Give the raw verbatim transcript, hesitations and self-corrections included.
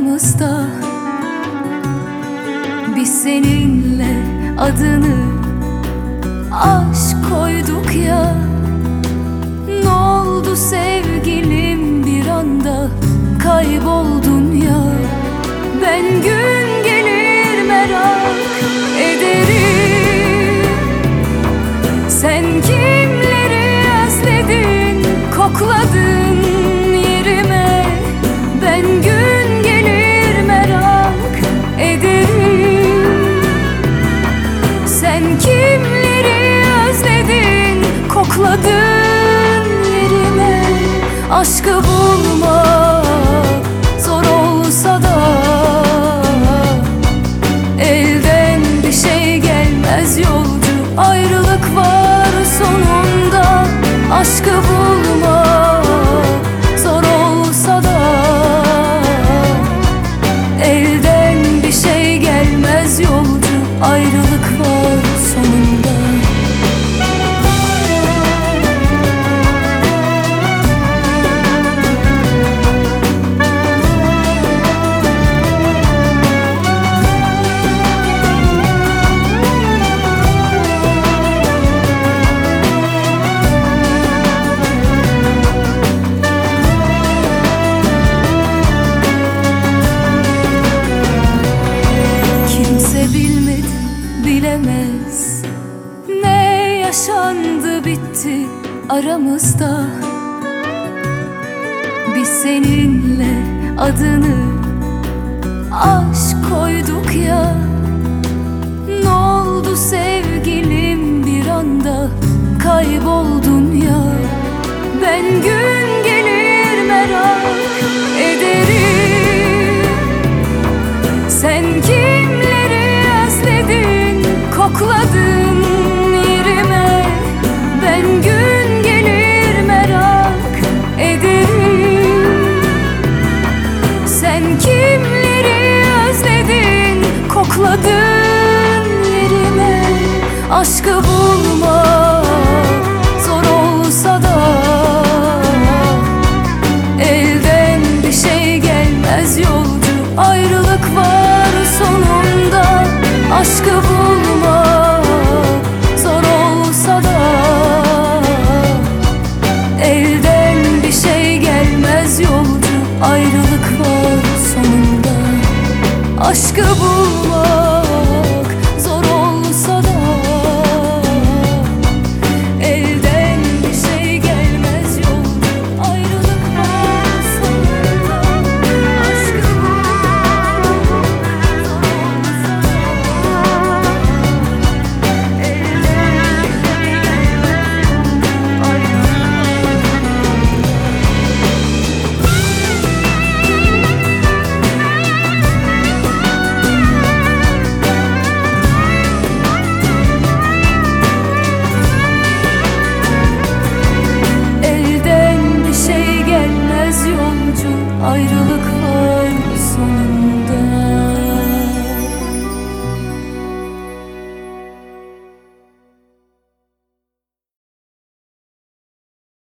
aramızda. Biz seninle adını aşk koyduk ya. Ne oldu sevgilim, bir anda kayboldun ya. Ben gün gelir merak ederim, sen kimleri özledin, kokladın yerime. Ben gün gelir merak ederim, sen kimleri özledin, kokladın yerime. Aşkı bulmak zor olsa da elden bir şey gelmez yolcu, ayrılık var sonunda. Aşkı bulmak zor olsa da elden bir şey gelmez yolcu, ayrılık var sonunda. Bilemez ne yaşandı bitti aramızda. Biz seninle adını aşk koyduk ya. Ne oldu sevgilim, bir anda kayboldun ya. Ben gün gelir merak ederim, sen kimleri özledin, kokladın yerime. Ben gün gelir merak ederim, sen kimleri özledin, kokladın yerime. Aşkı bulmak zor olsa da elden bir şey gelmez yolcu, ayrılık var sonunda. Aşkı bulmak zor olsa da elden bir şey gelmez yolcu, ayrılık var sonunda. Aşkı bulmak